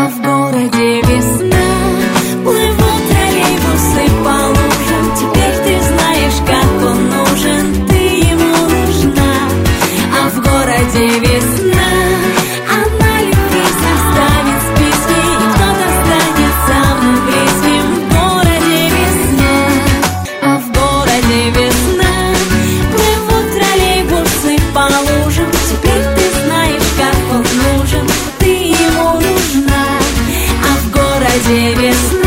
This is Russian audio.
А в городе весна, плывут троллейбусы по лужам. Теперь ты знаешь, как он нужен, ты ему нужна. А в городе весна, она любви составит списки, и кто-то станет самым близким. В городе весна, а в городе весна, плывут троллейбусы по лужам. Теперь ты знаешь, как он нужен, ты ему нужна. А в городе весна.